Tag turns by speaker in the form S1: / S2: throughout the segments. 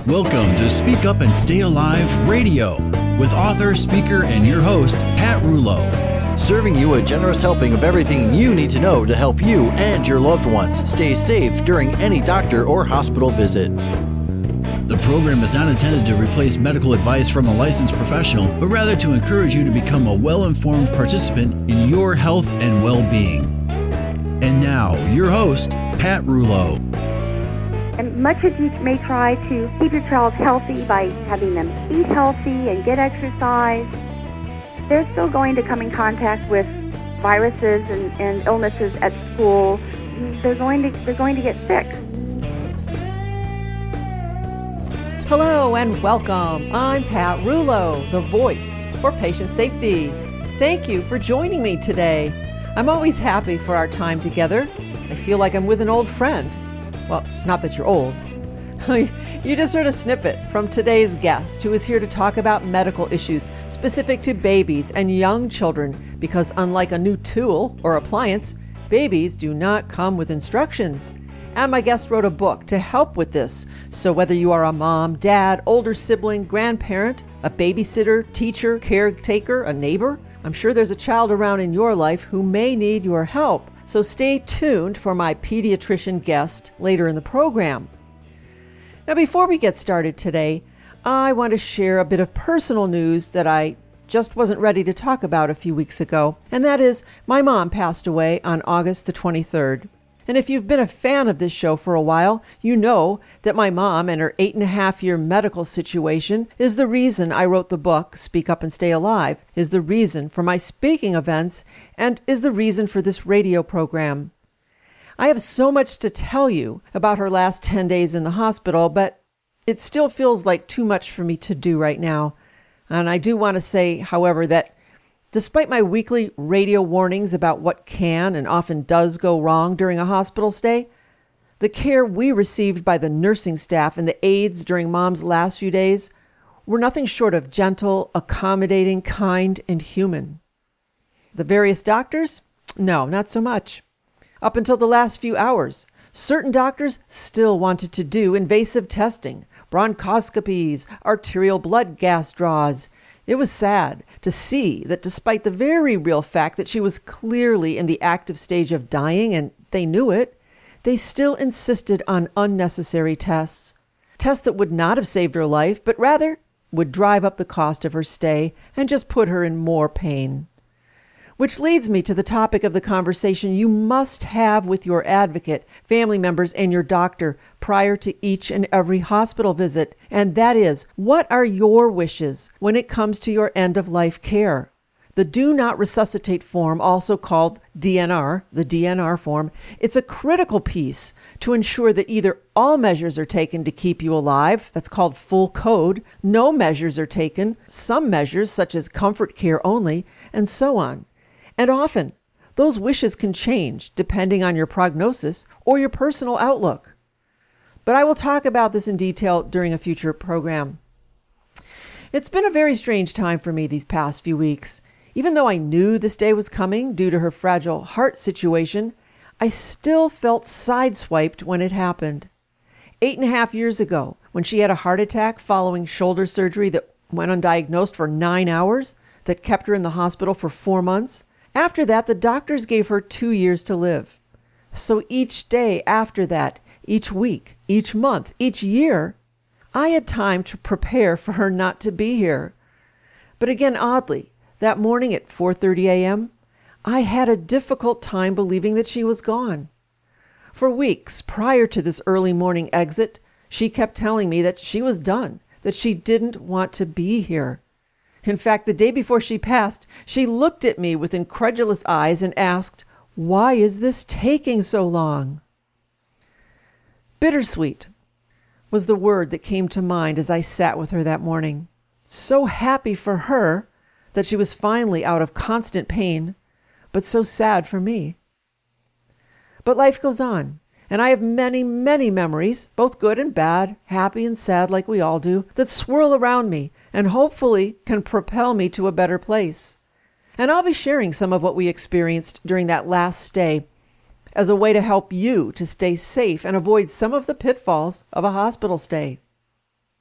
S1: Welcome to Speak Up and Stay Alive Radio with author, speaker, and your host, Pat Rouleau. Serving you a generous helping of everything you need to know to help you and your loved ones stay safe during any doctor or hospital visit. The program is not intended to replace medical advice from a licensed professional, but rather to encourage you to become a well-informed participant in your health and well-being. And now, your host, Pat Rouleau.
S2: And much as you may try to keep your child healthy by having them eat healthy and get exercise, they're still going to come in contact with viruses and illnesses at school. They're going to get sick.
S3: Hello and welcome. I'm Pat Rouleau, the voice for patient safety. Thank you for joining me today. I'm always happy for our time together. I feel like I'm with an old friend. Well, not that you're old. You just heard a snippet from today's guest who is here to talk about medical issues specific to babies and young children because unlike a new tool or appliance, babies do not come with instructions. And my guest wrote a book to help with this. So whether you are a mom, dad, older sibling, grandparent, a babysitter, teacher, caretaker, a neighbor, I'm sure there's a child around in your life who may need your help. So stay tuned for my pediatrician guest later in the program. Now, before we get started today, I want to share a bit of personal news that I just wasn't ready to talk about a few weeks ago. And that is, my mom passed away on August the 23rd. And if you've been a fan of this show for a while, you know that my mom and her 8.5-year medical situation is the reason I wrote the book, Speak Up and Stay Alive, is the reason for my speaking events, and is the reason for this radio program. I have so much to tell you about her last 10 days in the hospital, but it still feels like too much for me to do right now. And I do want to say, however, that despite my weekly radio warnings about what can and often does go wrong during a hospital stay, the care we received by the nursing staff and the aides during Mom's last few days were nothing short of gentle, accommodating, kind, and human. The various doctors? No, not so much. Up until the last few hours, certain doctors still wanted to do invasive testing, bronchoscopies, arterial blood gas draws. It was sad to see that despite the very real fact that she was clearly in the active stage of dying and they knew it, they still insisted on unnecessary tests. Tests that would not have saved her life, but rather would drive up the cost of her stay and just put her in more pain. Which leads me to the topic of the conversation you must have with your advocate, family members, and your doctor prior to each and every hospital visit. And that is, what are your wishes when it comes to your end-of-life care? The Do Not Resuscitate form, also called DNR, the DNR form, it's a critical piece to ensure that either all measures are taken to keep you alive, that's called full code, no measures are taken, some measures such as comfort care only, and so on. And often, those wishes can change depending on your prognosis or your personal outlook. But I will talk about this in detail during a future program. It's been a very strange time for me these past few weeks. Even though I knew this day was coming due to her fragile heart situation, I still felt sideswiped when it happened. 8.5 years ago, when she had a heart attack following shoulder surgery that went undiagnosed for 9 hours, that kept her in the hospital for 4 months, after that, the doctors gave her 2 years to live. So each day after that, each week, each month, each year, I had time to prepare for her not to be here. But again, oddly, that morning at 4:30 a.m., I had a difficult time believing that she was gone. For weeks prior to this early morning exit, she kept telling me that she was done, that she didn't want to be here. In fact, the day before she passed, she looked at me with incredulous eyes and asked, "Why is this taking so long?" Bittersweet was the word that came to mind as I sat with her that morning. So happy for her that she was finally out of constant pain, but so sad for me. But life goes on, and I have many, many memories, both good and bad, happy and sad like we all do, that swirl around me and hopefully can propel me to a better place. And I'll be sharing some of what we experienced during that last stay as a way to help you to stay safe and avoid some of the pitfalls of a hospital stay.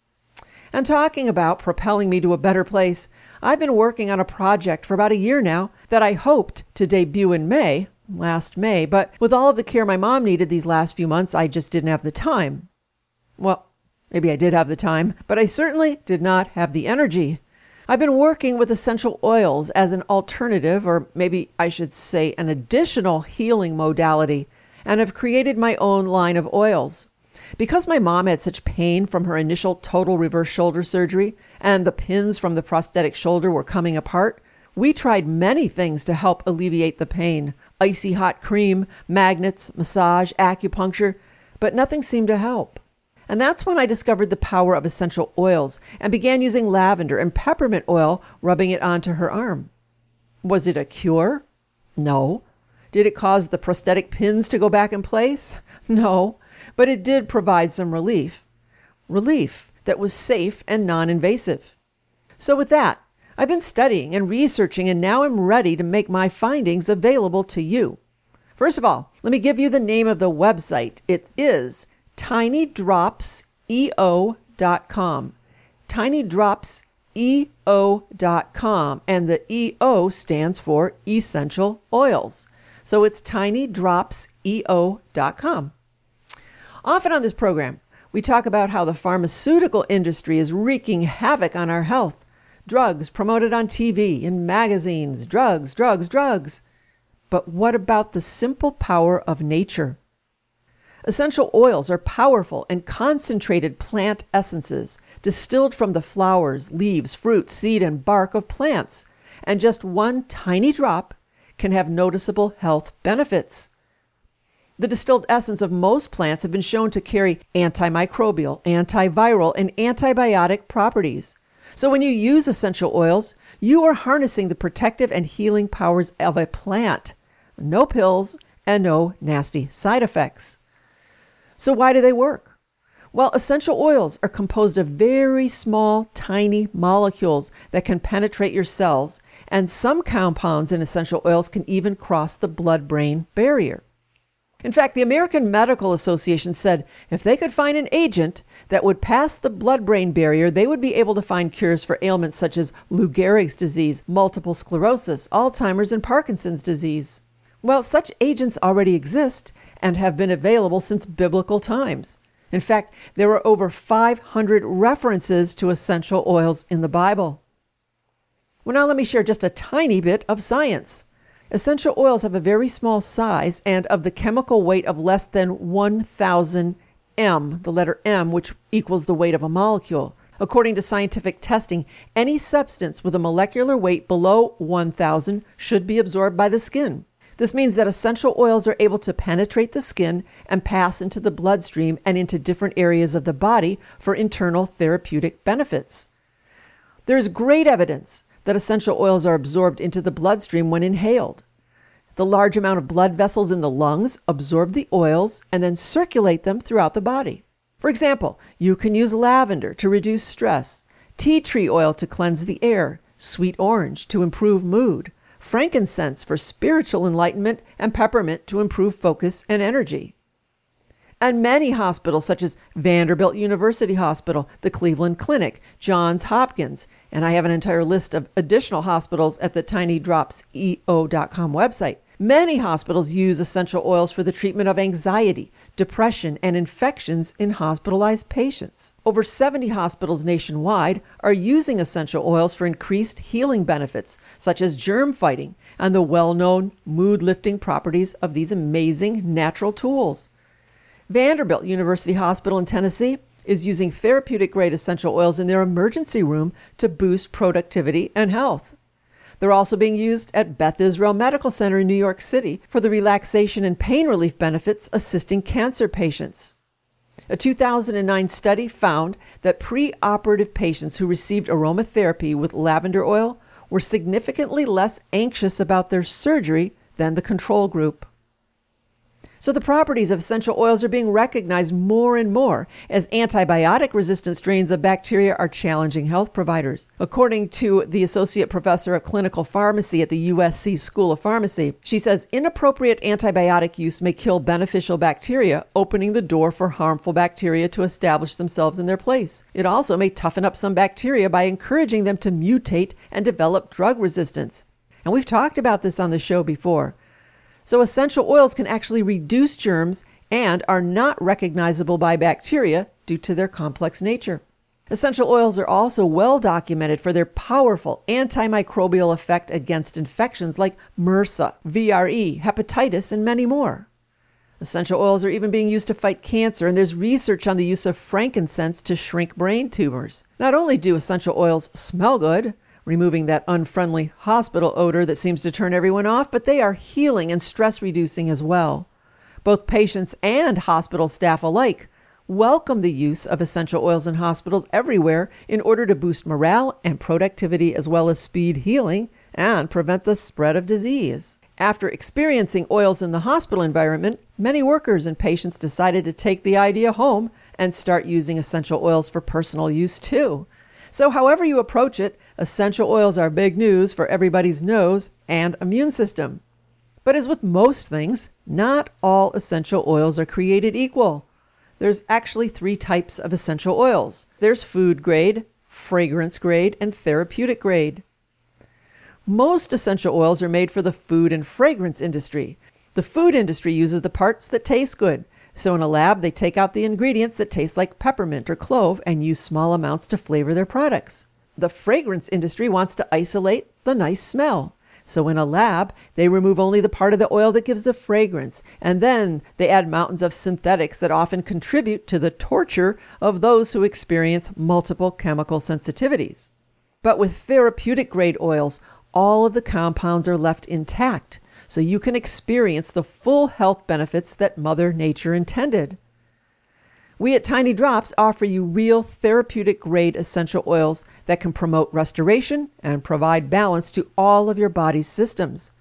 S3: And talking about propelling me to a better place, I've been working on a project for about a year now that I hoped to debut in last May, but with all of the care my mom needed these last few months, I just didn't have the time. Well, maybe I did have the time, but I certainly did not have the energy. I've been working with essential oils as an alternative, or maybe I should say an additional healing modality, and have created my own line of oils. Because my mom had such pain from her initial total reverse shoulder surgery, and the pins from the prosthetic shoulder were coming apart, we tried many things to help alleviate the pain. Icy hot cream, magnets, massage, acupuncture, but nothing seemed to help. And that's when I discovered the power of essential oils and began using lavender and peppermint oil, rubbing it onto her arm. Was it a cure? No. Did it cause the prosthetic pins to go back in place? No. But it did provide some relief. Relief that was safe and non-invasive. So with that, I've been studying and researching, and now I'm ready to make my findings available to you. First of all, let me give you the name of the website. It is tinydropseo.com. tinydropseo.com, and the EO stands for essential oils. So it's tinydropseo.com. Often on this program, we talk about how the pharmaceutical industry is wreaking havoc on our health. Drugs promoted on TV, in magazines, drugs. But what about the simple power of nature? Essential oils are powerful and concentrated plant essences distilled from the flowers, leaves, fruit, seed, and bark of plants, and just one tiny drop can have noticeable health benefits. The distilled essence of most plants have been shown to carry antimicrobial, antiviral, and antibiotic properties. So when you use essential oils, you are harnessing the protective and healing powers of a plant. No pills and no nasty side effects. So why do they work? Well, essential oils are composed of very small, tiny molecules that can penetrate your cells, and some compounds in essential oils can even cross the blood-brain barrier. In fact, the American Medical Association said if they could find an agent that would pass the blood-brain barrier, they would be able to find cures for ailments such as Lou Gehrig's disease, multiple sclerosis, Alzheimer's, and Parkinson's disease. Well, such agents already exist and have been available since biblical times. In fact, there are over 500 references to essential oils in the Bible. Well, now let me share just a tiny bit of science. Essential oils have a very small size and of the chemical weight of less than 1,000 m, the letter M, which equals the weight of a molecule. According to scientific testing, any substance with a molecular weight below 1,000 should be absorbed by the skin. This means that essential oils are able to penetrate the skin and pass into the bloodstream and into different areas of the body for internal therapeutic benefits. There is great evidence that essential oils are absorbed into the bloodstream when inhaled. The large amount of blood vessels in the lungs absorb the oils and then circulate them throughout the body. For example, you can use lavender to reduce stress, tea tree oil to cleanse the air, sweet orange to improve mood, frankincense for spiritual enlightenment, and peppermint to improve focus and energy. And many hospitals such as Vanderbilt University Hospital, the Cleveland Clinic, Johns Hopkins, and I have an entire list of additional hospitals at the tinydropseo.com website. Many hospitals use essential oils for the treatment of anxiety, depression, and infections in hospitalized patients. Over 70 hospitals nationwide are using essential oils for increased healing benefits, such as germ fighting and the well-known mood-lifting properties of these amazing natural tools. Vanderbilt University Hospital in Tennessee is using therapeutic-grade essential oils in their emergency room to boost productivity and health. They're also being used at Beth Israel Medical Center in New York City for the relaxation and pain relief benefits assisting cancer patients. A 2009 study found that pre-operative patients who received aromatherapy with lavender oil were significantly less anxious about their surgery than the control group. So the properties of essential oils are being recognized more and more as antibiotic-resistant strains of bacteria are challenging health providers. According to the Associate Professor of Clinical Pharmacy at the USC School of Pharmacy, she says inappropriate antibiotic use may kill beneficial bacteria, opening the door for harmful bacteria to establish themselves in their place. It also may toughen up some bacteria by encouraging them to mutate and develop drug resistance. And we've talked about this on the show before. So essential oils can actually reduce germs and are not recognizable by bacteria due to their complex nature. Essential oils are also well documented for their powerful antimicrobial effect against infections like MRSA, VRE, hepatitis, and many more. Essential oils are even being used to fight cancer, and there's research on the use of frankincense to shrink brain tumors. Not only do essential oils smell good, removing that unfriendly hospital odor that seems to turn everyone off, but they are healing and stress reducing as well. Both patients and hospital staff alike welcome the use of essential oils in hospitals everywhere in order to boost morale and productivity as well as speed healing and prevent the spread of disease. After experiencing oils in the hospital environment, many workers and patients decided to take the idea home and start using essential oils for personal use too. So however you approach it, essential oils are big news for everybody's nose and immune system. But as with most things, not all essential oils are created equal. There's actually 3 types of essential oils. There's food grade, fragrance grade, and therapeutic grade. Most essential oils are made for the food and fragrance industry. The food industry uses the parts that taste good. So in a lab, they take out the ingredients that taste like peppermint or clove and use small amounts to flavor their products. The fragrance industry wants to isolate the nice smell. So in a lab, they remove only the part of the oil that gives the fragrance, and then they add mountains of synthetics that often contribute to the torture of those who experience multiple chemical sensitivities. But with therapeutic grade oils, all of the compounds are left intact, so you can experience the full health benefits that Mother Nature intended. We at Tiny Drops offer you real therapeutic grade essential oils that can promote restoration and provide balance to all of your body's systems.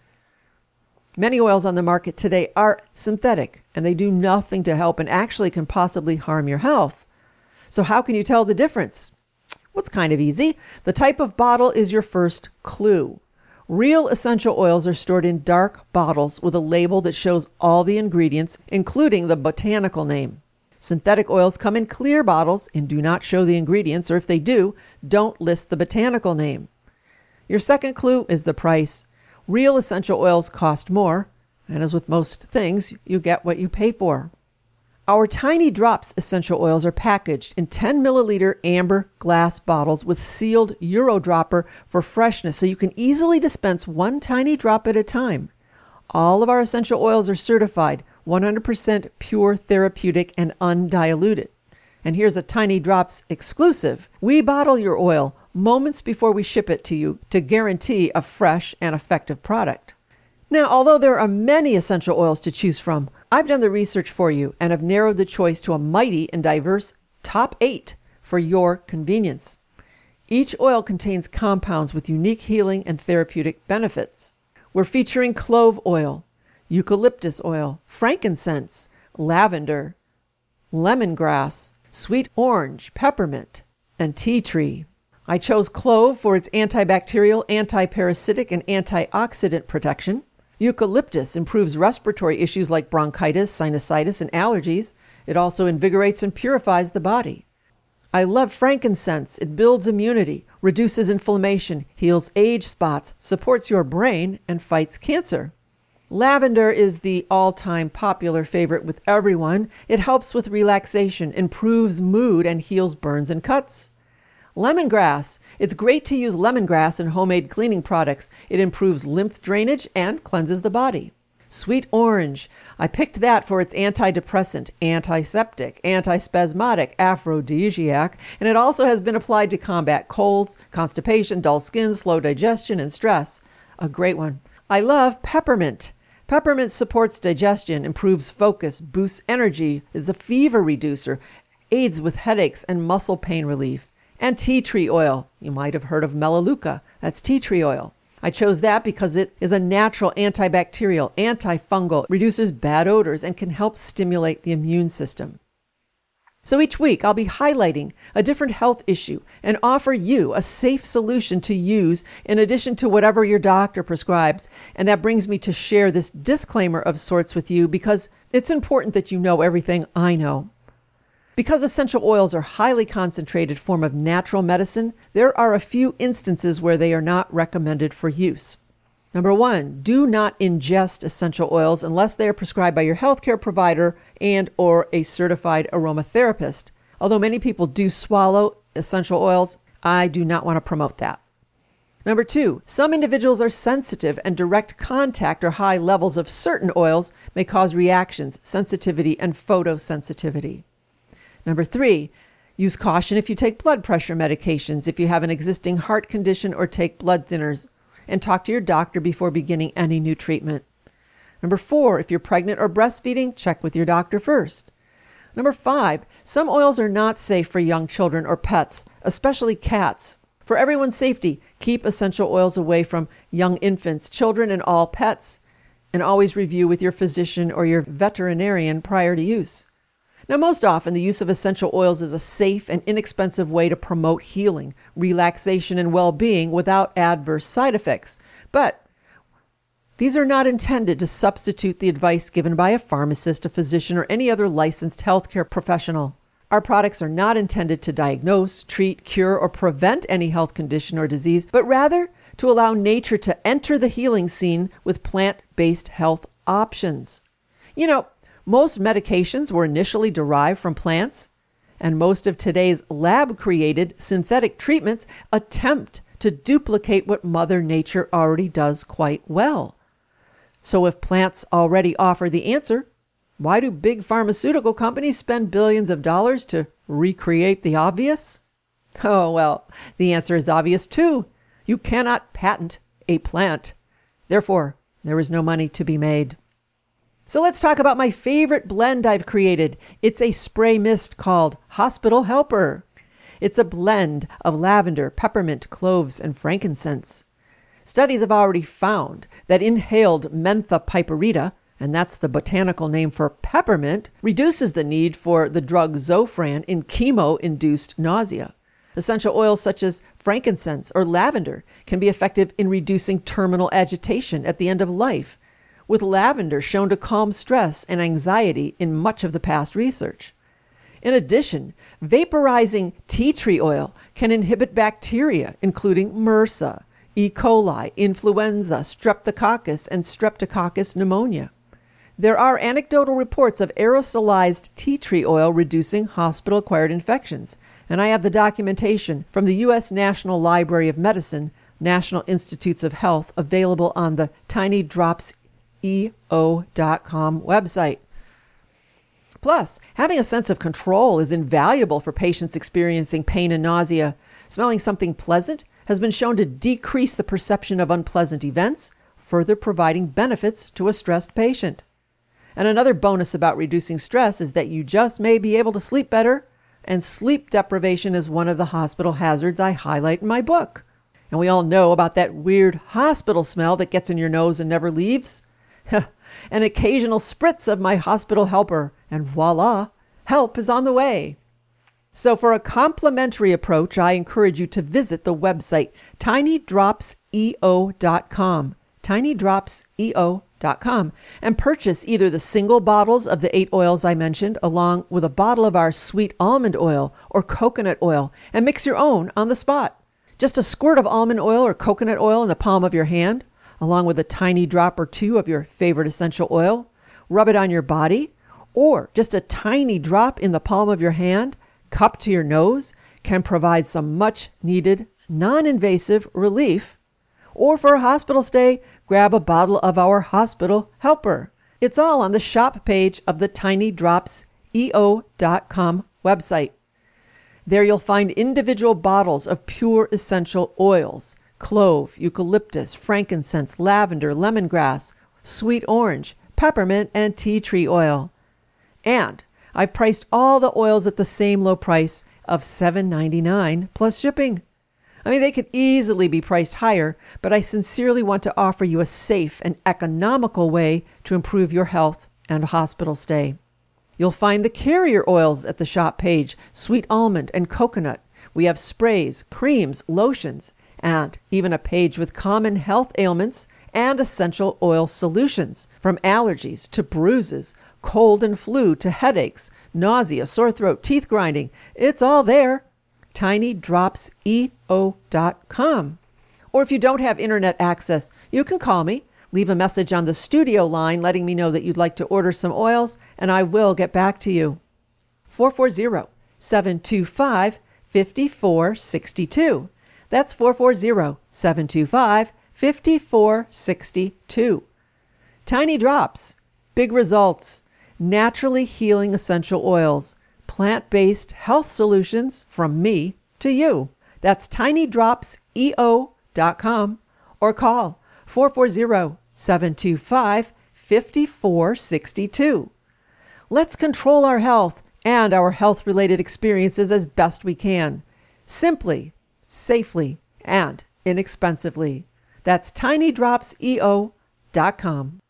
S3: Many oils on the market today are synthetic, and they do nothing to help and actually can possibly harm your health. So how can you tell the difference? Well, it's kind of easy. The type of bottle is your first clue. Real essential oils are stored in dark bottles with a label that shows all the ingredients, including the botanical name. Synthetic oils come in clear bottles and do not show the ingredients, or if they do, don't list the botanical name. Your second clue is the price. Real essential oils cost more, and as with most things, you get what you pay for. Our Tiny Drops essential oils are packaged in 10 milliliter amber glass bottles with sealed Eurodropper for freshness, so you can easily dispense one tiny drop at a time. All of our essential oils are certified 100% pure therapeutic and undiluted. And here's a Tiny Drops exclusive. We bottle your oil moments before we ship it to you to guarantee a fresh and effective product. Now, although there are many essential oils to choose from, I've done the research for you and have narrowed the choice to a mighty and diverse top 8 for your convenience. Each oil contains compounds with unique healing and therapeutic benefits. We're featuring clove oil, eucalyptus oil, frankincense, lavender, lemongrass, sweet orange, peppermint, and tea tree. I chose clove for its antibacterial, antiparasitic, and antioxidant protection. Eucalyptus improves respiratory issues like bronchitis, sinusitis, and allergies. It also invigorates and purifies the body. I love frankincense. It builds immunity, reduces inflammation, heals age spots, supports your brain, and fights cancer. Lavender is the all-time popular favorite with everyone. It helps with relaxation, improves mood, and heals burns and cuts. Lemongrass. It's great to use lemongrass in homemade cleaning products. It improves lymph drainage and cleanses the body. Sweet orange. I picked that for its antidepressant, antiseptic, antispasmodic, aphrodisiac, and it also has been applied to combat colds, constipation, dull skin, slow digestion, and stress. A great one. I love peppermint. Peppermint supports digestion, improves focus, boosts energy, is a fever reducer, aids with headaches and muscle pain relief. And tea tree oil. You might have heard of Melaleuca. That's tea tree oil. I chose that because it is a natural antibacterial, antifungal, reduces bad odors, and can help stimulate the immune system. So each week I'll be highlighting a different health issue and offer you a safe solution to use in addition to whatever your doctor prescribes. And that brings me to share this disclaimer of sorts with you because it's important that you know everything I know. Because essential oils are a highly concentrated form of natural medicine, there are a few instances where they are not recommended for use. Number 1, do not ingest essential oils unless they are prescribed by your healthcare provider and or a certified aromatherapist. Although many people do swallow essential oils, I do not want to promote that. Number 2, some individuals are sensitive and direct contact or high levels of certain oils may cause reactions, sensitivity, and photosensitivity. Number 3, use caution if you take blood pressure medications, if you have an existing heart condition or take blood thinners, and talk to your doctor before beginning any new treatment. Number 4, if you're pregnant or breastfeeding, check with your doctor first. Number 5, some oils are not safe for young children or pets, especially cats. For everyone's safety, keep essential oils away from young infants, children, and all pets, and always review with your physician or your veterinarian prior to use. Now, most often, the use of essential oils is a safe and inexpensive way to promote healing, relaxation, and well-being without adverse side effects. But these are not intended to substitute the advice given by a pharmacist, a physician, or any other licensed healthcare professional. Our products are not intended to diagnose, treat, cure, or prevent any health condition or disease, but rather to allow nature to enter the healing scene with plant-based health options. You know, most medications were initially derived from plants, and most of today's lab-created synthetic treatments attempt to duplicate what Mother Nature already does quite well. So if plants already offer the answer, why do big pharmaceutical companies spend billions of dollars to recreate the obvious? Oh, well, the answer is obvious too. You cannot patent a plant. Therefore, there is no money to be made. So let's talk about my favorite blend I've created. It's a spray mist called Hospital Helper. It's a blend of lavender, peppermint, cloves, and frankincense. Studies have already found that inhaled mentha piperita, and that's the botanical name for peppermint, reduces the need for the drug Zofran in chemo-induced nausea. Essential oils such as frankincense or lavender can be effective in reducing terminal agitation at the end of life, with lavender shown to calm stress and anxiety in much of the past research. In addition, vaporizing tea tree oil can inhibit bacteria, including MRSA, E. coli, influenza, streptococcus, and streptococcus pneumonia. There are anecdotal reports of aerosolized tea tree oil reducing hospital-acquired infections, and I have the documentation from the U.S. National Library of Medicine, National Institutes of Health, available on the tinydropseo.com website. Plus, having a sense of control is invaluable for patients experiencing pain and nausea. Smelling something pleasant has been shown to decrease the perception of unpleasant events, further providing benefits to a stressed patient. And another bonus about reducing stress is that you just may be able to sleep better, and sleep deprivation is one of the hospital hazards I highlight in my book. And we all know about that weird hospital smell that gets in your nose and never leaves. An occasional spritz of my Hospital Helper, and voila, help is on the way. So for a complimentary approach, I encourage you to visit the website tinydropseo.com, tinydropseo.com, and purchase either the single bottles of the 8 oils I mentioned, along with a bottle of our sweet almond oil or coconut oil, and mix your own on the spot. Just a squirt of almond oil or coconut oil in the palm of your hand, along with a tiny drop or 2 of your favorite essential oil. Rub it on your body, or just a tiny drop in the palm of your hand, cupped to your nose, can provide some much needed non-invasive relief. Or for a hospital stay, grab a bottle of our Hospital Helper. It's all on the shop page of the tinydropseo.com website. There you'll find individual bottles of pure essential oils: clove, eucalyptus, frankincense, lavender, lemongrass, sweet orange, peppermint, and tea tree oil. And I've priced all the oils at the same low price of $7.99 plus shipping. I mean, they could easily be priced higher, but I sincerely want to offer you a safe and economical way to improve your health and hospital stay. You'll find the carrier oils at the shop page, sweet almond and coconut. We have sprays, creams, lotions, and even a page with common health ailments and essential oil solutions, from allergies to bruises, cold and flu to headaches, nausea, sore throat, teeth grinding. It's all there. TinyDropsEO.com. Or if you don't have internet access, you can call me. Leave a message on the studio line letting me know that you'd like to order some oils, and I will get back to you. 440-725-5462. That's 440-725-5462. Tiny Drops, big results, naturally healing essential oils, plant-based health solutions from me to you. That's TinyDropsEO.com or call 440-725-5462. Let's control our health and our health-related experiences as best we can, simply, safely, and inexpensively. That's TinyDropsEO.com.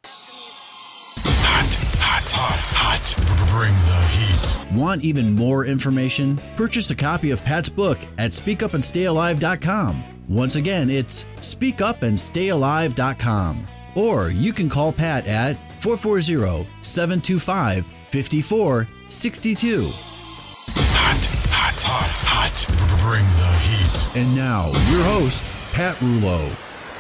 S4: Hot. Bring the heat.
S1: Want even more information? Purchase a copy of Pat's book at speakupandstayalive.com. Once again, it's speakupandstayalive.com. Or you can call Pat at 440-725-5462.
S4: Hot. Bring the heat.
S1: And now, your host, Pat Rouleau.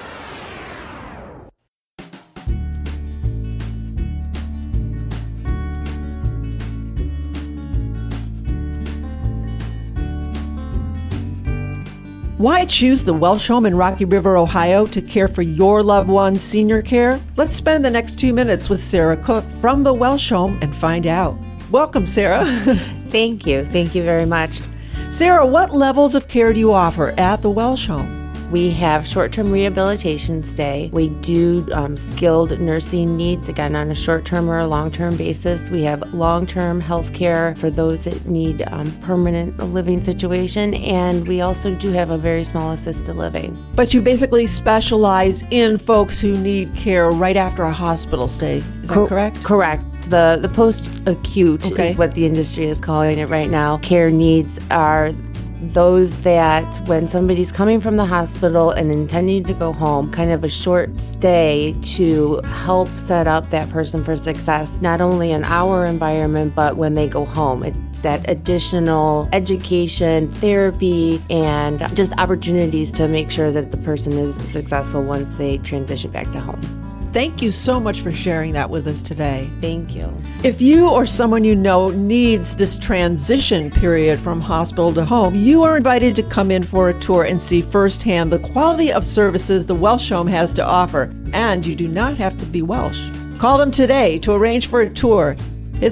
S3: Why choose the Welsh Home in Rocky River, Ohio to care for your loved one's senior care? Let's spend the next 2 minutes with Sarah Cook from the Welsh Home and find out. Welcome, Sarah.
S5: Thank you. Thank you very much.
S3: Sarah, what levels of care do you offer at the Welsh Home?
S5: We have short-term rehabilitation stay. We do skilled nursing needs, again, on a short-term or a long-term basis. We have long-term health care for those that need permanent living situation, and we also do have a very small assisted living.
S3: But you basically specialize in folks who need care right after a hospital stay. Is that correct?
S5: Correct. The post-acute is what the industry is calling it right now. Care needs are those that when somebody's coming from the hospital and intending to go home, kind of a short stay to help set up that person for success, not only in our environment, but when they go home. It's that additional education, therapy, and just opportunities to make sure that the person is successful once they transition back to home.
S3: Thank you so much for sharing that with us today.
S5: Thank you.
S3: If you or someone you know needs this transition period from hospital to home, you are invited to come in for a tour and see firsthand the quality of services the Welsh Home has to offer. And you do not have to be Welsh. Call them today to arrange for a tour. It's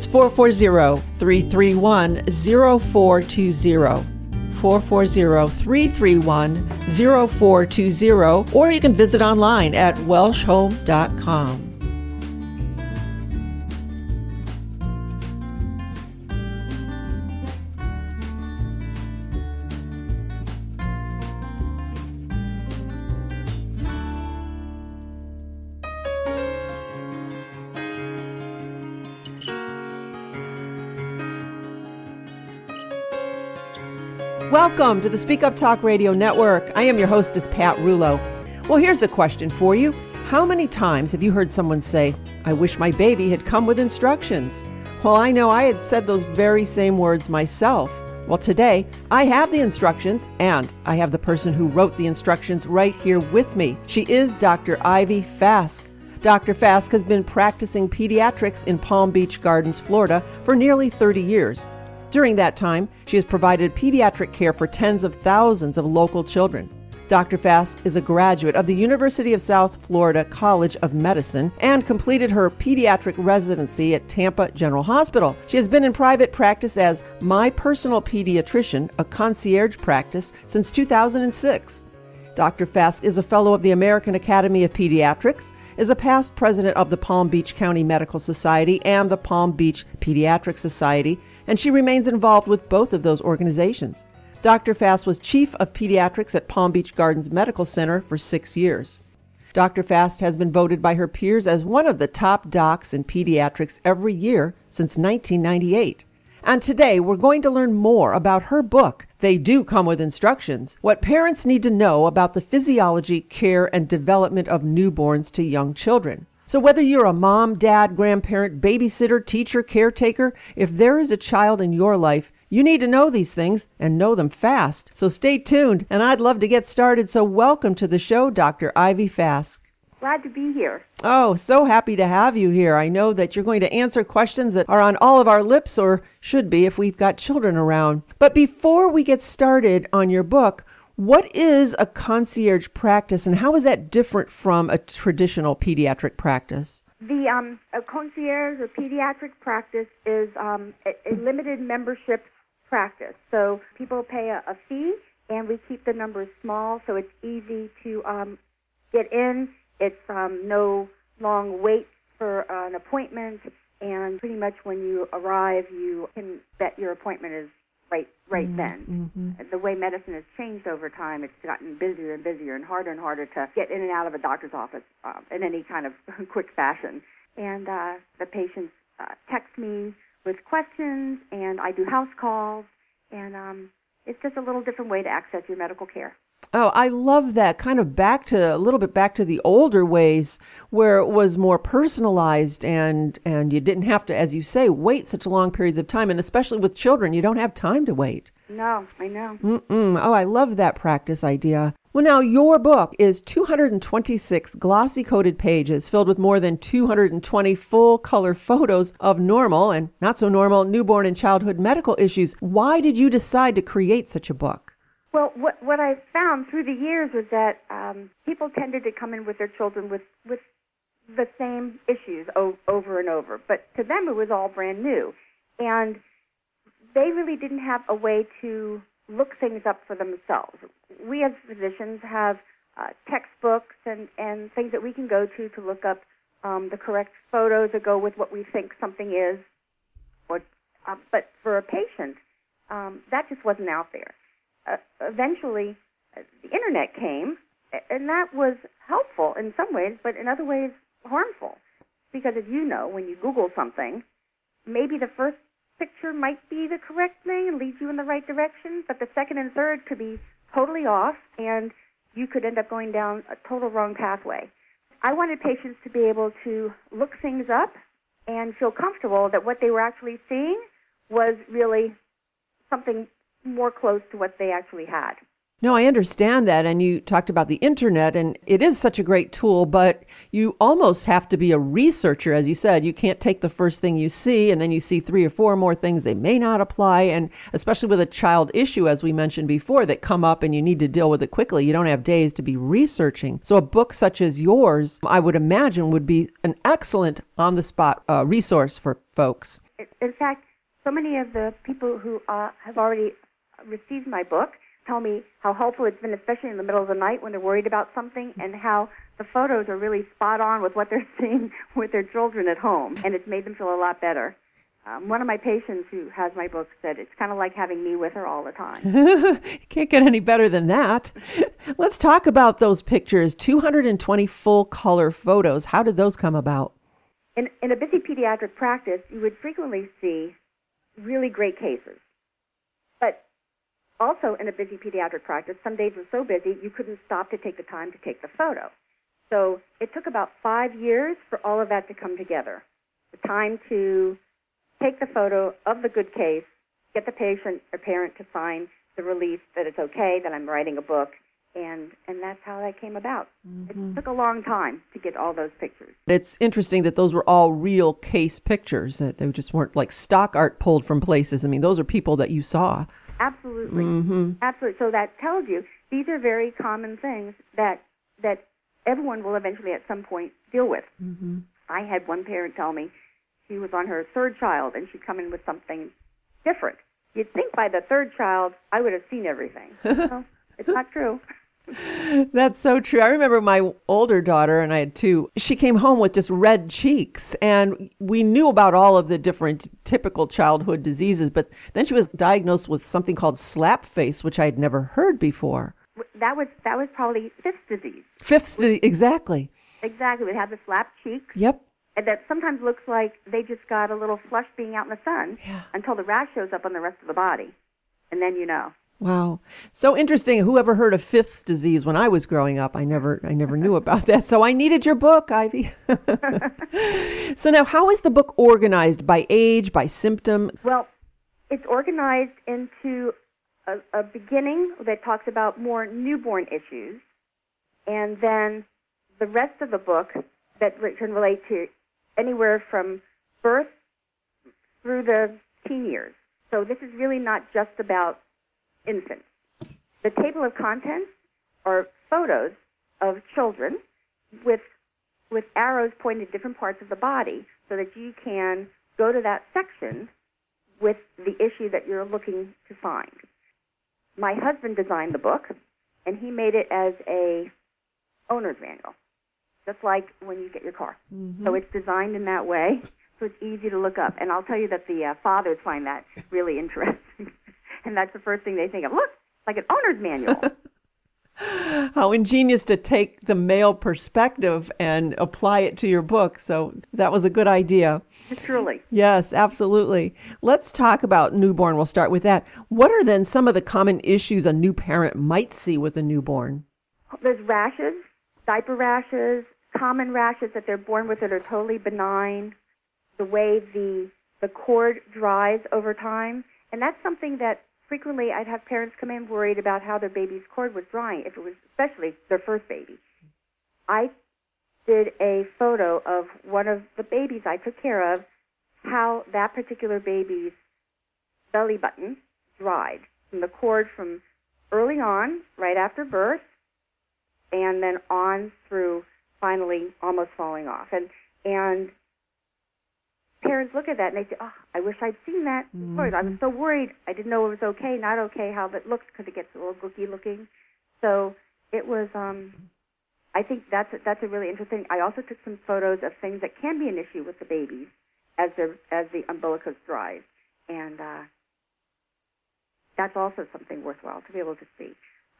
S3: 440-331-0420. 440-331-0420, or you can visit online at welshhome.com. Welcome to the Speak Up Talk Radio Network. I am your hostess, Pat Rouleau. Well, here's a question for you. How many times have you heard someone say, "I wish my baby had come with instructions"? Well, I know I had said those very same words myself. Well, today, I have the instructions, and I have the person who wrote the instructions right here with me. She is Dr. Ivy Fask. Dr. Fask has been practicing pediatrics in Palm Beach Gardens, Florida, for nearly 30 years. During that time, she has provided pediatric care for tens of thousands of local children. Dr. Fask is a graduate of the University of South Florida College of Medicine and completed her pediatric residency at Tampa General Hospital. She has been in private practice as My Personal Pediatrician, a concierge practice, since 2006. Dr. Fask is a fellow of the American Academy of Pediatrics, is a past president of the Palm Beach County Medical Society and the Palm Beach Pediatric Society, and she remains involved with both of those organizations. Dr. Fass was Chief of Pediatrics at Palm Beach Gardens Medical Center for 6 years. Dr. Fass has been voted by her peers as one of the top docs in pediatrics every year since 1998. And today we're going to learn more about her book, They Do Come With Instructions, what parents need to know about the physiology, care, and development of newborns to young children. So whether you're a mom, dad, grandparent, babysitter, teacher, caretaker, if there is a child in your life, you need to know these things and know them fast. So stay tuned, and I'd love to get started. So welcome to the show, Dr. Ivy Fask.
S2: Glad to be here.
S3: Oh, so happy to have you here. I know that you're going to answer questions that are on all of our lips, or should be if we've got children around. But before we get started on your book, what is a concierge practice, and how is that different from a traditional pediatric practice?
S2: A concierge or pediatric practice is a limited membership practice. So people pay a fee, and we keep the numbers small, so it's easy to get in. It's no long wait for an appointment, and pretty much when you arrive, you can bet your appointment is right then. Mm-hmm. The way medicine has changed over time, it's gotten busier and busier and harder to get in and out of a doctor's office in any kind of quick fashion. And the patients text me with questions, and I do house calls, and it's just a little different way to access your medical care.
S3: Oh, I love that. Kind of a little bit back to the older ways where it was more personalized and you didn't have to, as you say, wait such long periods of time. And especially with children, you don't have time to wait.
S2: No, I know.
S3: Oh, I love that practice idea. Well, now your book is 226 glossy coated pages filled with more than 220 full color photos of normal and not so normal newborn and childhood medical issues. Why did you decide to create such a book?
S2: Well, what I found through the years was that people tended to come in with their children with the same issues over and over. But to them, it was all brand new. And they really didn't have a way to look things up for themselves. We as physicians have textbooks and things that we can go to look up the correct photos that go with what we think something is. But for a patient, that just wasn't out there. Eventually, the Internet came, and that was helpful in some ways, but in other ways harmful. Because as you know, when you Google something, maybe the first picture might be the correct thing and leads you in the right direction, but the second and third could be totally off, and you could end up going down a total wrong pathway. I wanted patients to be able to look things up and feel comfortable that what they were actually seeing was really something more close to what they actually had.
S3: No, I understand that. And you talked about the Internet, and it is such a great tool, but you almost have to be a researcher. As you said, you can't take the first thing you see, and then you see 3 or 4 more things they may not apply. And especially with a child issue, as we mentioned before, that come up and you need to deal with it quickly. You don't have days to be researching. So a book such as yours, I would imagine, would be an excellent on-the-spot resource for folks.
S2: In fact, so many of the people who have already received my book tell me how helpful it's been, especially in the middle of the night when they're worried about something, and how the photos are really spot on with what they're seeing with their children at home, and it's made them feel a lot better. One of my patients who has my book said it's kind of like having me with her all the time.
S3: Can't get any better than that. Let's talk about those pictures, 220 full color photos. How did those come about?
S2: In a busy pediatric practice, you would frequently see really great cases. But also in a busy pediatric practice, some days were so busy you couldn't stop to take the time to take the photo. So it took about 5 years for all of that to come together. The time to take the photo of the good case, get the patient or parent to sign the release that it's okay, that I'm writing a book, and that's how that came about. Mm-hmm. It took a long time to get all those pictures.
S3: It's interesting that those were all real case pictures. They just weren't like stock art pulled from places. I mean, those are people that you saw.
S2: Absolutely.
S3: Mm-hmm.
S2: Absolutely. So that tells you these are very common things that everyone will eventually at some point deal with.
S3: Mm-hmm.
S2: I had one parent tell me she was on her 3rd child and she'd come in with something different. You'd think by the 3rd child I would have seen everything. Well, it's not true.
S3: That's so true. I remember my older daughter, and I had two, she came home with just red cheeks, and we knew about all of the different typical childhood diseases, but then she was diagnosed with something called slap face, which I had never heard before.
S2: That was probably Fifth's disease.
S3: Exactly.
S2: Exactly. It had the slap cheeks.
S3: Yep.
S2: And that sometimes looks like they just got a little flush being out in the sun until the rash shows up on the rest of the body. And then you know.
S3: Wow. So interesting. Whoever heard of Fifth's disease when I was growing up? I never knew about that. So I needed your book, Ivy. So now, how is the book organized? By age, by symptom?
S2: Well, it's organized into a beginning that talks about more newborn issues, and then the rest of the book that can relate to anywhere from birth through the teen years. So this is really not just about infants. The table of contents are photos of children with arrows pointing at different parts of the body so that you can go to that section with the issue that you're looking to find. My husband designed the book, and he made it as a owner's manual, just like when you get your car. Mm-hmm. So it's designed in that way, so it's easy to look up. And I'll tell you that the fathers find that really interesting. And that's the first thing they think of. Look, like an owner's manual.
S3: How ingenious to take the male perspective and apply it to your book. So that was a good idea.
S2: Truly.
S3: Yes, absolutely. Let's talk about newborn. We'll start with that. What are then some of the common issues a new parent might see with a newborn?
S2: There's rashes, diaper rashes, common rashes that they're born with that are totally benign, the way the cord dries over time. And that's something that frequently I'd have parents come in worried about how their baby's cord was drying, if it was especially their first baby. I did a photo of one of the babies I took care of, how that particular baby's belly button dried from the cord from early on, right after birth, and then on through finally almost falling off. And parents look at that and they say, oh, I wish I'd seen that. Mm-hmm. I was so worried. I didn't know it was okay, not okay, how it looks, because it gets a little gooky looking. So it was, I think that's a really interesting. I also took some photos of things that can be an issue with the babies as the umbilicus dries. And that's also something worthwhile to be able to see.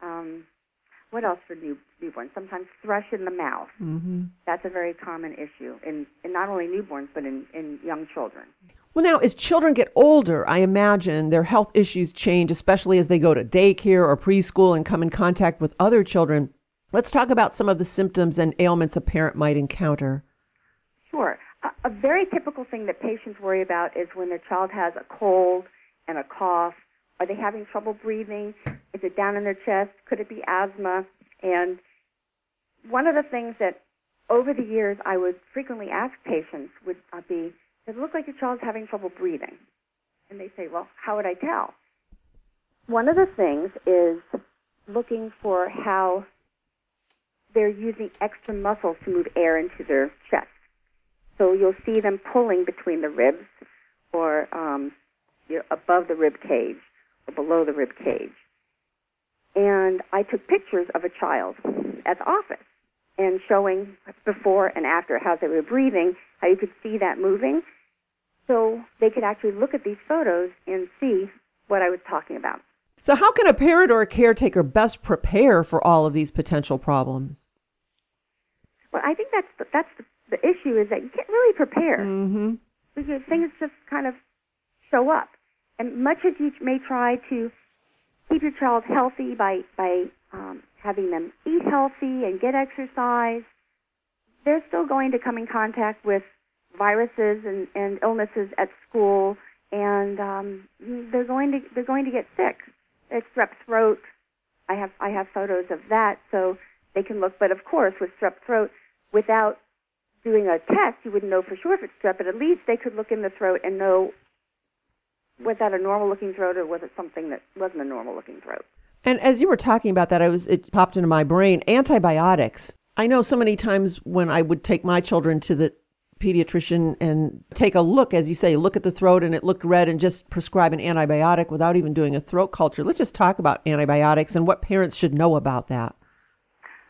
S2: What else for newborns? Sometimes thrush in the mouth. Mm-hmm. That's a very common issue in not only newborns, but in young children.
S3: Well, now, as children get older, I imagine their health issues change, especially as they go to daycare or preschool and come in contact with other children. Let's talk about some of the symptoms and ailments a parent might encounter.
S2: Sure. A very typical thing that patients worry about is when their child has a cold and a cough. Are they having trouble breathing? Is it down in their chest? Could it be asthma? And one of the things that over the years I would frequently ask patients would be, does it look like your child's having trouble breathing? And they say, well, how would I tell? One of the things is looking for how they're using extra muscles to move air into their chest. So you'll see them pulling between the ribs or above the rib cage or below the rib cage. And I took pictures of a child at the office and showing before and after how they were breathing, how you could see that moving. So they could actually look at these photos and see what I was talking about.
S3: So how can a parent or a caretaker best prepare for all of these potential problems?
S2: Well, I think that's the issue, is that you can't really prepare.
S3: Mm-hmm.
S2: Because things just kind of show up. And much as you may try to keep your child healthy by having them eat healthy and get exercise, they're still going to come in contact with viruses and illnesses at school, and they're going to get sick. It's strep throat. I have photos of that, so they can look. But of course, with strep throat, without doing a test, you wouldn't know for sure if it's strep. But at least they could look in the throat and know, was that a normal-looking throat or was it something that wasn't a normal-looking throat?
S3: And as you were talking about that, it popped into my brain, antibiotics. I know so many times when I would take my children to the pediatrician and take a look, as you say, look at the throat and it looked red and just prescribe an antibiotic without even doing a throat culture. Let's just talk about antibiotics and what parents should know about that.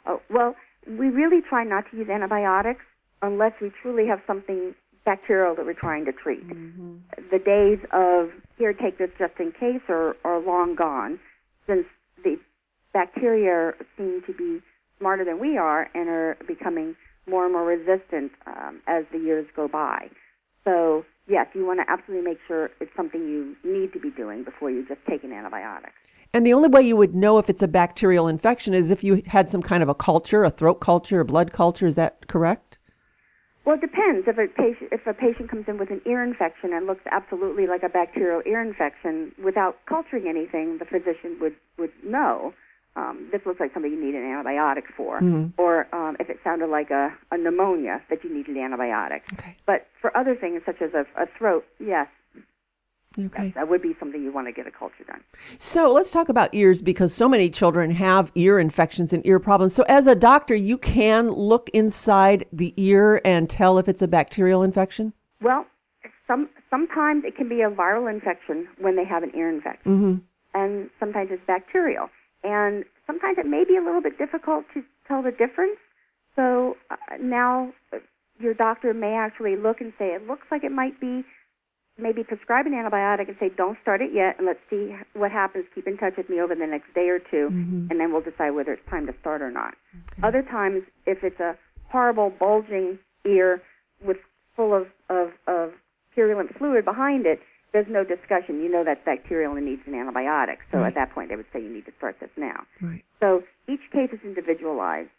S2: Oh, well, we really try not to use antibiotics unless we truly have something bacterial that we're trying to treat. Mm-hmm. The days of, here, take this just in case, are long gone, since the bacteria seem to be smarter than we are and are becoming more and more resistant as the years go by. So, yes, you want to absolutely make sure it's something you need to be doing before you just take an antibiotic.
S3: And the only way you would know if it's a bacterial infection is if you had some kind of a culture, a throat culture, a blood culture. Is that correct?
S2: Well, it depends. If a patient comes in with an ear infection and looks absolutely like a bacterial ear infection without culturing anything, the physician would know. This looks like something you need an antibiotic for. Mm-hmm. Or if it sounded like a pneumonia, that you needed an antibiotic. Okay. But for other things, such as a throat, yes. Okay. Yes, that would be something you want to get a culture done.
S3: So let's talk about ears, because so many children have ear infections and ear problems. So as a doctor, you can look inside the ear and tell if it's a bacterial infection?
S2: Well, sometimes it can be a viral infection when they have an ear infection. Mm-hmm. And sometimes it's bacterial. And sometimes it may be a little bit difficult to tell the difference. So now your doctor may actually look and say, it looks like it might be, maybe prescribe an antibiotic and say, don't start it yet, and let's see what happens. Keep in touch with me over the next day or two, mm-hmm. and then we'll decide whether it's time to start or not. Okay. Other times, if it's a horrible bulging ear with full of purulent fluid behind it, there's no discussion. You know that's bacterial and needs an antibiotic. So at that point, they would say you need to start this now. Right. So each case is individualized.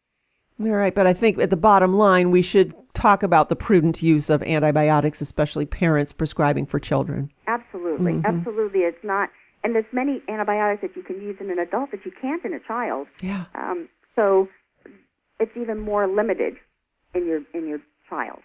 S3: All right, but I think at the bottom line, we should talk about the prudent use of antibiotics, especially parents prescribing for children.
S2: Absolutely, mm-hmm. Absolutely. It's not, and there's many antibiotics that you can use in an adult that you can't in a child. Yeah. So it's even more limited in your child.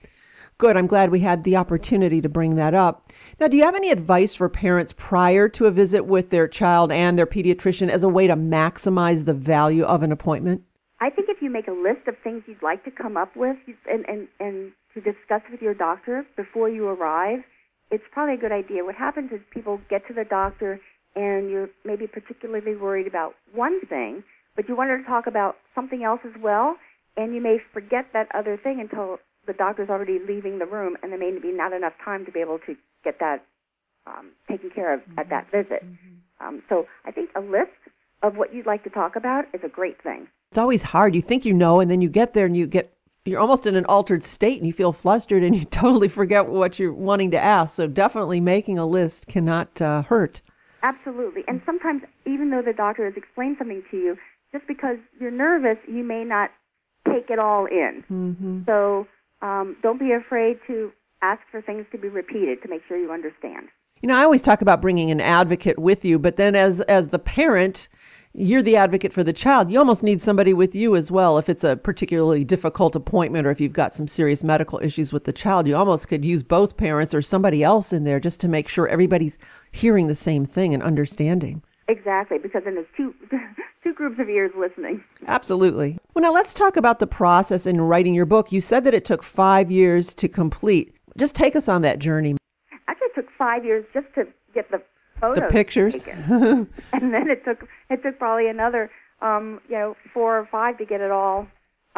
S3: Good. I'm glad we had the opportunity to bring that up. Now, do you have any advice for parents prior to a visit with their child and their pediatrician as a way to maximize the value of an appointment?
S2: I think if you make a list of things you'd like to come up with and to discuss with your doctor before you arrive, it's probably a good idea. What happens is people get to the doctor and you're maybe particularly worried about one thing, but you wanted to talk about something else as well, and you may forget that other thing until the doctor's already leaving the room, and there may be not enough time to be able to get that taken care of at that visit. Mm-hmm. So I think a list of what you'd like to talk about is a great thing.
S3: It's always hard. You think you know, and then you get there and you're almost in an altered state and you feel flustered and you totally forget what you're wanting to ask. So definitely making a list cannot hurt.
S2: Absolutely. And sometimes even though the doctor has explained something to you, just because you're nervous, you may not take it all in. Mm-hmm. So don't be afraid to ask for things to be repeated to make sure you understand.
S3: You know, I always talk about bringing an advocate with you, but then as the parent, you're the advocate for the child. You almost need somebody with you as well. If it's a particularly difficult appointment or if you've got some serious medical issues with the child, you almost could use both parents or somebody else in there just to make sure everybody's hearing the same thing and understanding.
S2: Exactly, because then there's two groups of ears listening.
S3: Absolutely. Well, now let's talk about the process in writing your book. You said that it took 5 years to complete. Just take us on that journey.
S2: Actually, it took 5 years just to get the photos,
S3: the pictures,
S2: taken. And then it took probably another 4 or 5 to get it all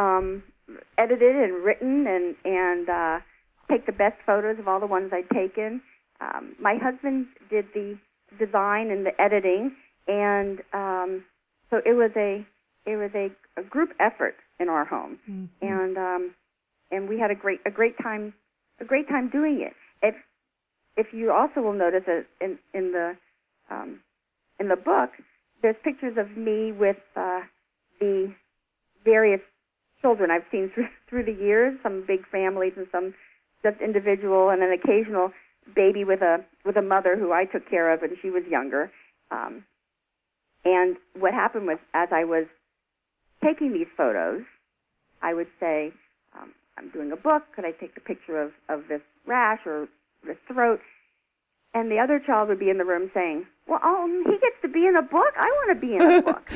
S2: edited and written and take the best photos of all the ones I'd taken. My husband did the design and the editing, and so it was a group effort in our home, mm-hmm. and we had a great time doing it. If you also will notice that in the book, there's pictures of me with the various children I've seen through the years, some big families and some just individual, and an occasional baby with a mother who I took care of, and she was younger. And what happened was, as I was taking these photos, I would say, I'm doing a book. Could I take the picture of this rash or the throat? And the other child would be in the room saying, well, he gets to be in a book. I want to be in a book.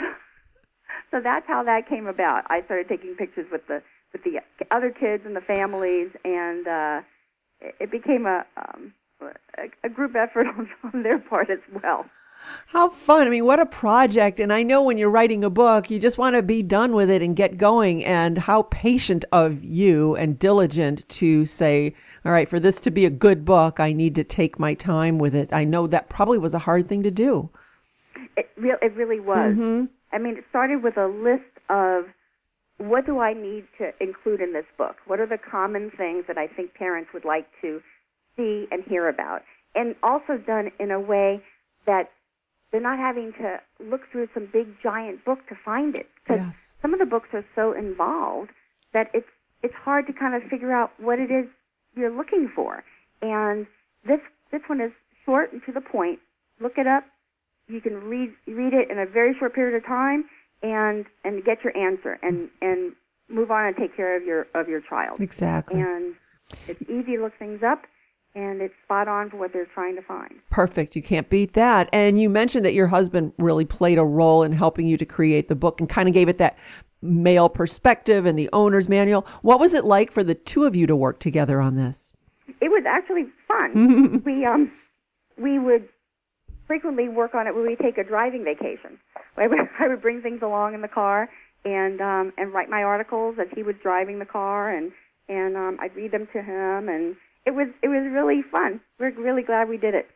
S2: So that's how that came about. I started taking pictures with the other kids and the families, and it became a group effort on their part as well.
S3: How fun. I mean, what a project. And I know when you're writing a book, you just want to be done with it and get going. And how patient of you and diligent to say, all right, for this to be a good book, I need to take my time with it. I know that probably was a hard thing to do.
S2: It really was.
S3: Mm-hmm.
S2: I mean, it started with a list of what do I need to include in this book? What are the common things that I think parents would like to see and hear about? And also done in a way that they're not having to look through some big giant book to find it. Because some of the books are so involved that it's hard to kind of figure out what it is you're looking for. And this one is short and to the point. Look it up. You can read it in a very short period of time and get your answer and move on and take care of your child.
S3: Exactly.
S2: And it's easy to look things up, and it's spot on for what they're trying to find.
S3: Perfect. You can't beat that. And you mentioned that your husband really played a role in helping you to create the book and kind of gave it that male perspective and the owner's manual. What was it like for the two of you to work together on this?
S2: It was actually fun. We would frequently work on it when we take a driving vacation. I would bring things along in the car and write my articles as he was driving the car, and I'd read them to him, and it was really fun. We're really glad we did it.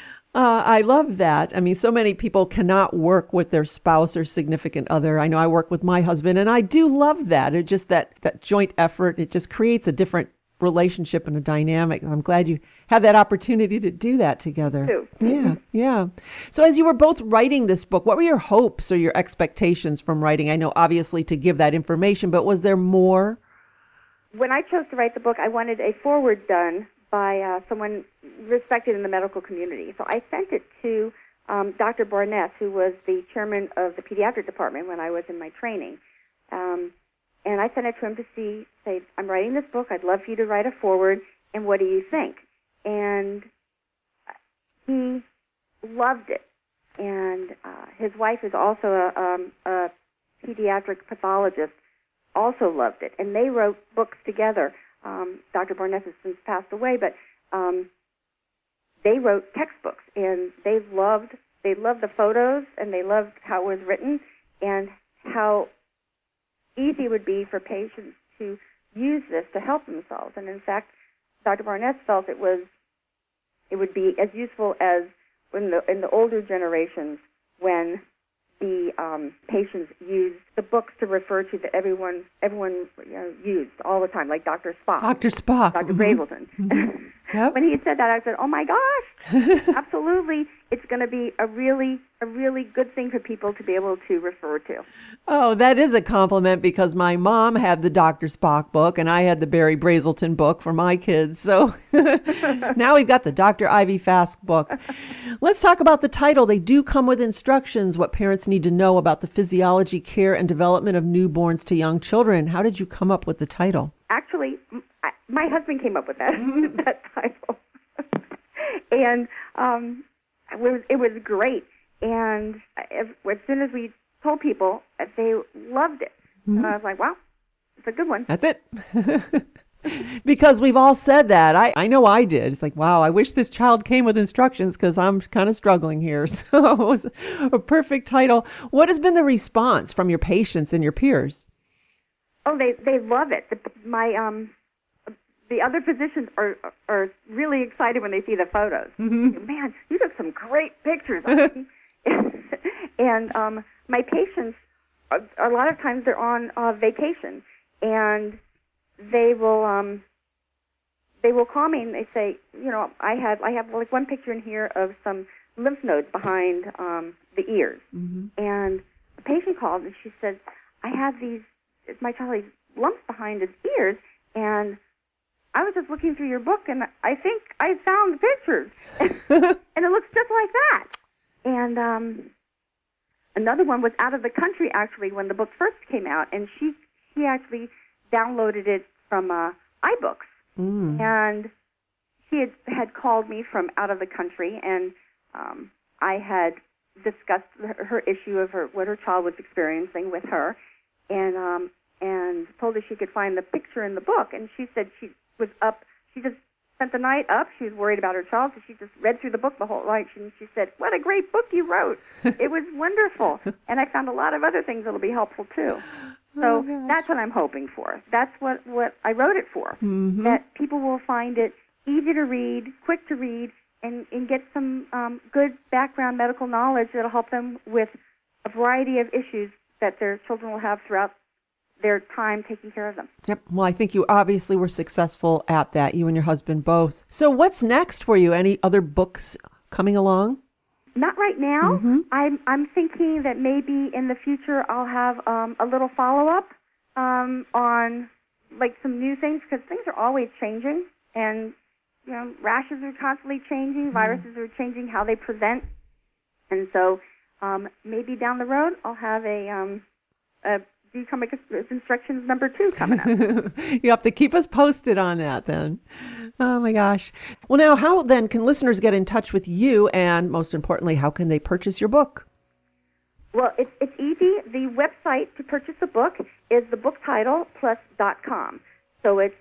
S3: I love that. I mean, so many people cannot work with their spouse or significant other. I know I work with my husband, and I do love that. It just that joint effort, it just creates a different relationship and a dynamic. I'm glad you had that opportunity to do that together.
S2: Too.
S3: Yeah. So as you were both writing this book, what were your hopes or your expectations from writing? I know obviously to give that information, but was there more?
S2: When I chose to write the book, I wanted a foreword done by someone respected in the medical community. So I sent it to Dr. Barness, who was the chairman of the pediatric department when I was in my training. And I sent it to him to say, I'm writing this book. I'd love for you to write a foreword, and what do you think? And he loved it. And his wife is also a pediatric pathologist, also loved it. And they wrote books together. Dr. Barnett has since passed away, but they wrote textbooks, and they loved the photos, and they loved how it was written, and how easy it would be for patients to use this to help themselves. And in fact, Dr. Barnett felt it would be as useful as in the older generations when the patients used the books to refer to that everyone used all the time, like Dr. Spock.
S3: Dr. Spock.
S2: Dr. Brazelton.
S3: Mm-hmm. Yep.
S2: When he said that, I said, oh my gosh, absolutely. It's going to be a really good thing for people to be able to refer to.
S3: Oh, that is a compliment, because my mom had the Dr. Spock book and I had the Barry Brazelton book for my kids. So now we've got the Dr. Ivy Fask book. Let's talk about the title. They do come with instructions, what parents need to know about the physiology, care, and development of newborns to young children. How did you come up with the title?
S2: Actually, my husband came up with that title. And it was great. And as soon as we told people, they loved it. Mm-hmm. And I was like, wow, it's a good one.
S3: That's it. Because we've all said that. I know I did. It's like, wow, I wish this child came with instructions because I'm kind of struggling here. So it was a perfect title. What has been the response from your patients and your peers?
S2: Oh, they love it. The other physicians are really excited when they see the photos. Mm-hmm. Man, you took some great pictures. And my patients, a lot of times they're on vacation, and they will call me and they say, I have like one picture in here of some lymph nodes behind the ears. Mm-hmm. And the patient called and she said, my child has lumps behind his ears, and I was just looking through your book, and I think I found the pictures. And it looks just like that. And another one was out of the country, actually, when the book first came out, and she actually downloaded it from iBooks. Mm. And she had called me from out of the country, and I had discussed her issue of what her child was experiencing with her, and told her she could find the picture in the book, and she said she was up. She just spent the night up. She was worried about her child, so she just read through the book the whole night. And she said, "What a great book you wrote. It was wonderful." And I found a lot of other things that will be helpful, too. So that's what I'm hoping for. That's what I wrote it for, that people will find it easy to read, quick to read, and get some good background medical knowledge that will help them with a variety of issues that their children will have throughout their time taking care of them.
S3: Yep. Well, I think you obviously were successful at that, you and your husband both. So what's next for you? Any other books coming along?
S2: Not right now. I'm thinking that maybe in the future I'll have a little follow-up on like some new things, because things are always changing, and rashes are constantly changing, viruses are changing how they present, and so maybe down the road I'll have a Decoming Instructions number 2 coming up.
S3: You have to keep us posted on that then. Oh my gosh. Well, now how then can listeners get in touch with you, and most importantly, how can they purchase your book?
S2: Well, it's easy. The website to purchase a book is thebooktitle+.com. So it's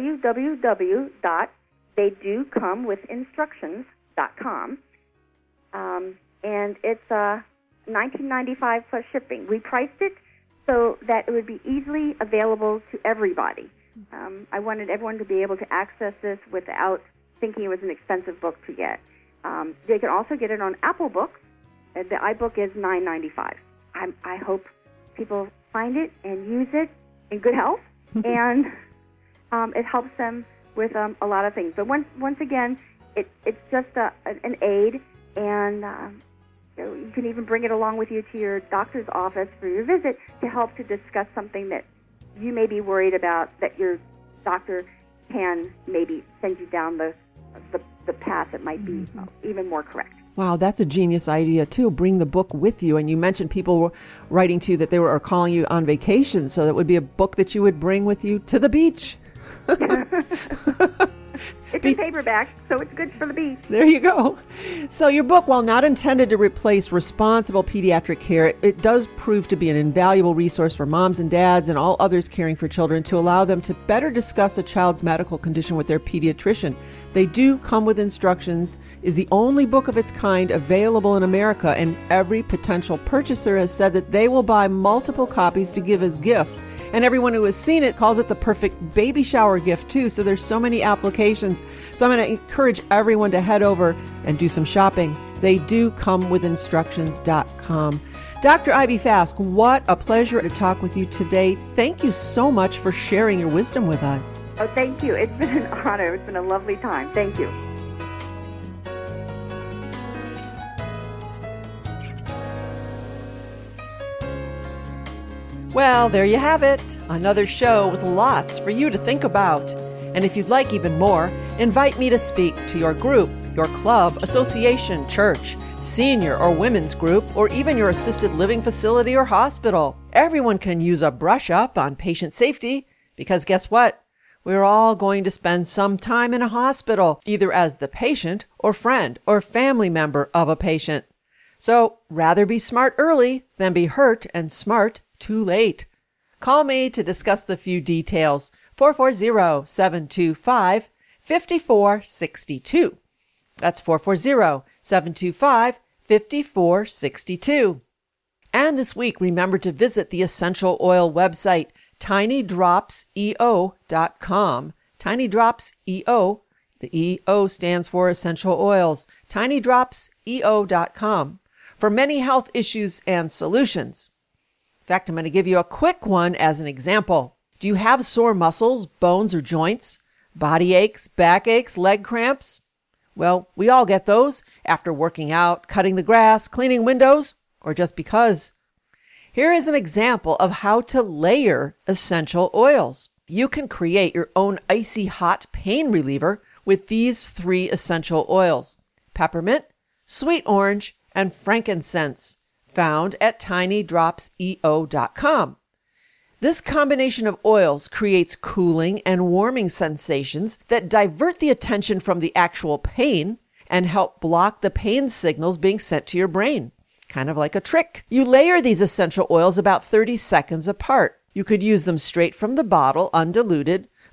S2: www.theydocomewithinstructions.com. And it's $19.95 plus shipping. We priced it so that it would be easily available to everybody. I wanted everyone to be able to access this without thinking it was an expensive book to get. They can also get it on Apple Books. The iBook is $9.95. I hope people find it and use it in good health, and it helps them with a lot of things. But once again, it's just an aid, and you can even bring it along with you to your doctor's office for your visit to help to discuss something that you may be worried about, that your doctor can maybe send you down the path that might be even more correct.
S3: Wow, that's a genius idea, too. Bring the book with you. And you mentioned people were writing to you that they were calling you on vacation, so that would be a book that you would bring with you to the beach.
S2: It's a paperback, so it's good for the beach.
S3: There you go. So your book, while not intended to replace responsible pediatric care, it does prove to be an invaluable resource for moms and dads and all others caring for children to allow them to better discuss a child's medical condition with their pediatrician. They Do Come With Instructions is the only book of its kind available in America, and every potential purchaser has said that they will buy multiple copies to give as gifts. And everyone who has seen it calls it the perfect baby shower gift, too. So there's so many applications. So I'm going to encourage everyone to head over and do some shopping. They Do Come With Instructions.com. Dr. Ivy Fask, what a pleasure to talk with you today. Thank you so much for sharing your wisdom with us.
S2: Oh, thank you. It's been an honor. It's been a lovely time. Thank you.
S3: Well, there you have it. Another show with lots for you to think about. And if you'd like even more, invite me to speak to your group, your club, association, church, senior or women's group, or even your assisted living facility or hospital. Everyone can use a brush up on patient safety, because guess what? We're all going to spend some time in a hospital, either as the patient or friend or family member of a patient. So rather be smart early than be hurt and smart too late. Call me to discuss the few details. 440-725-5462. That's 440-725-5462. And this week, remember to visit the Essential Oil website, tinydropseo.com. Tinydropseo, the EO stands for Essential Oils. tinydropseo.com for many health issues and solutions. In fact, I'm going to give you a quick one as an example. Do you have sore muscles, bones, or joints? Body aches, backaches, leg cramps? Well, we all get those after working out, cutting the grass, cleaning windows, or just because. Here is an example of how to layer essential oils. You can create your own icy hot pain reliever with these 3 essential oils: peppermint, sweet orange, and frankincense, found at tinydropseo.com. This combination of oils creates cooling and warming sensations that divert the attention from the actual pain and help block the pain signals being sent to your brain. Kind of like a trick. You layer these essential oils about 30 seconds apart. You could use them straight from the bottle, undiluted,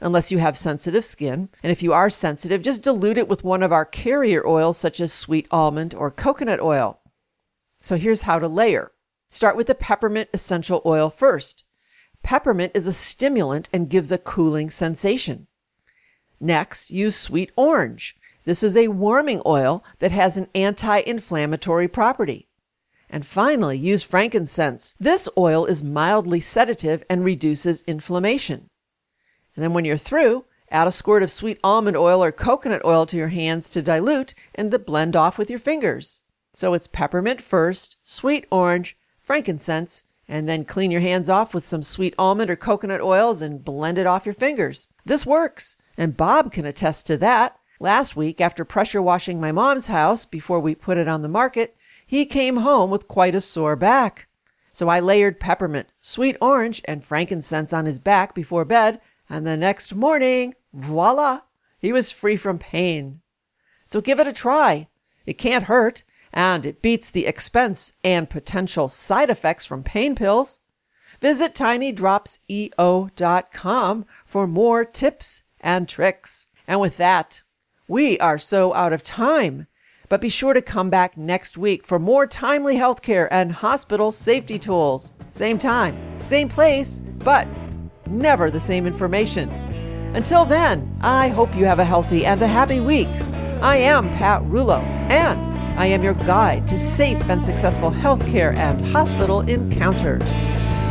S3: unless you have sensitive skin. And if you are sensitive, just dilute it with one of our carrier oils such as sweet almond or coconut oil. So here's how to layer. Start with the peppermint essential oil first. Peppermint is a stimulant and gives a cooling sensation. Next, use sweet orange. This is a warming oil that has an anti-inflammatory property. And finally, use frankincense. This oil is mildly sedative and reduces inflammation. And then when you're through, add a squirt of sweet almond oil or coconut oil to your hands to dilute and to blend off with your fingers. So it's peppermint first, sweet orange, frankincense, and then clean your hands off with some sweet almond or coconut oils and blend it off your fingers. This works, and Bob can attest to that. Last week, after pressure washing my mom's house before we put it on the market, he came home with quite a sore back. So I layered peppermint, sweet orange, and frankincense on his back before bed, and the next morning, voila, he was free from pain. So give it a try. It can't hurt, and it beats the expense and potential side effects from pain pills. Visit tinydropseo.com for more tips and tricks. And with that, we are so out of time. But be sure to come back next week for more timely healthcare and hospital safety tools. Same time, same place, but never the same information. Until then, I hope you have a healthy and a happy week. I am Pat Rouleau, and I am your guide to safe and successful healthcare and hospital encounters.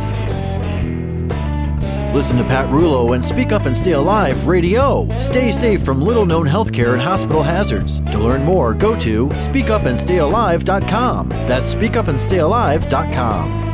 S1: Listen to Pat Rouleau and Speak Up and Stay Alive Radio. Stay safe from little-known healthcare and hospital hazards. To learn more, go to speakupandstayalive.com. That's speakupandstayalive.com.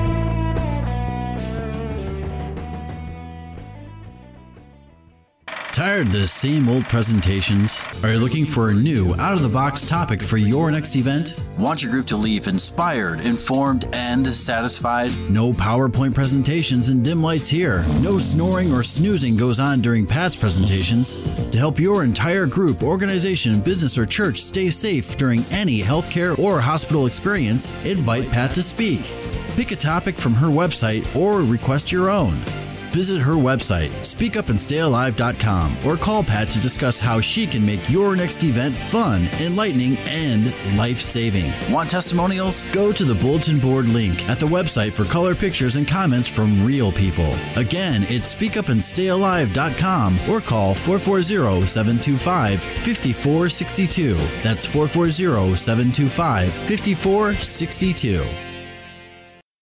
S1: Tired of the same old presentations? Are you looking for a new, out-of-the-box topic for your next event? Want your group to leave inspired, informed, and satisfied? No PowerPoint presentations and dim lights here. No snoring or snoozing goes on during Pat's presentations. To help your entire group, organization, business, or church stay safe during any healthcare or hospital experience, invite Pat to speak. Pick a topic from her website or request your own. Visit her website, speakupandstayalive.com, or call Pat to discuss how she can make your next event fun, enlightening, and life-saving. Want testimonials? Go to the bulletin board link at the website for color pictures and comments from real people. Again, it's speakupandstayalive.com or call 440-725-5462. That's 440-725-5462.